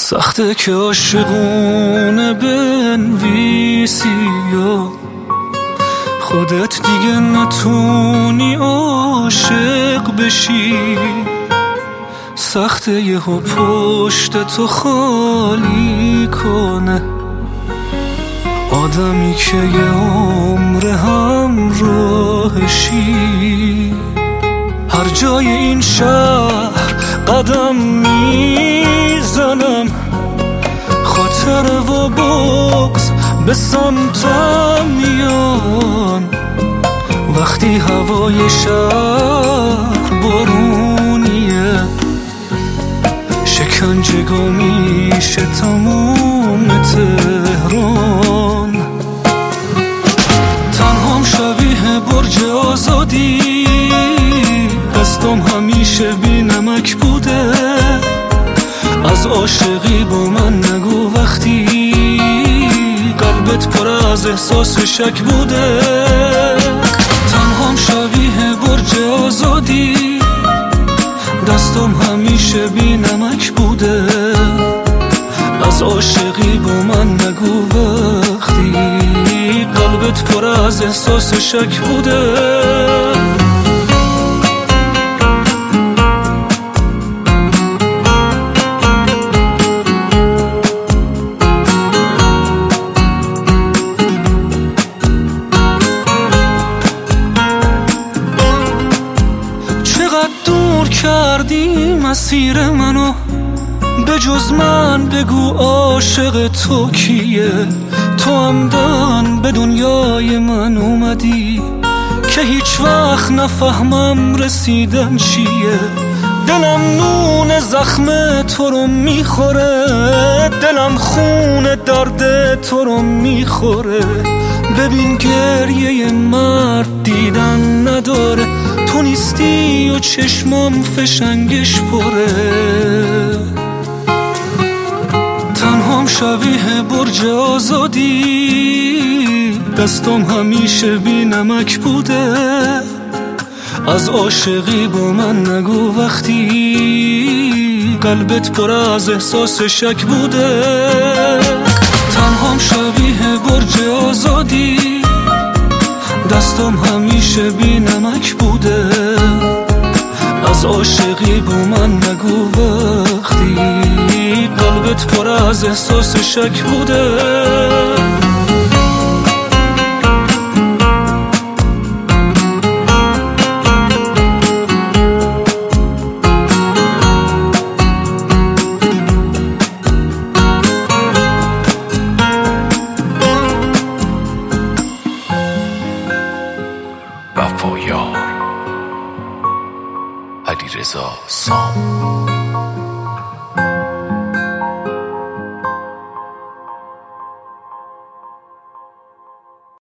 سخته که عاشقونه بنویسی یا خودت دیگه نتونی عاشق بشی. سخته یهو پشت تو خالی کنه آدمی که یه عمر همراهشی. هر جای این شهر قدم میزنم خاطر و بغض به سمتم میان. وقتی هوای شهر بارونیه شکنجه‌گاه میشه تموم تهران. تنهام شبیه برج آزادی دستم همیشه بی نمک بوده. از عاشقی با من نگو وقتی قلبت پر از احساس شک بوده. تنهام شبیه برج آزادی دستم همیشه بی نمک بوده. از عاشقی با من نگو وقتی قلبت پر از احساس شک بوده. دور کردی مسیر منو به جز من بگو عاشق تو کیه. تو همدن به دنیای من اومدی که هیچ وقت نفهمم رسیدن چیه. دلم نون زخم تو رو میخوره دلم خون درد تو رو میخوره. ببین گریه مرد دیدن نداره تو نیستی و چشمام فشنگش پره. تنهام شبیه برج آزادی دستم همیشه بی نمک بوده. از عاشقی با من نگو وقتی قلبت پر از احساس شک بوده. تنهام شبیه برج آزادی دستم همیشه بی نمک بوده. از عاشقی با من نگو وقتی قلبت پر از احساس شک بوده. وفایار علیرضا سام.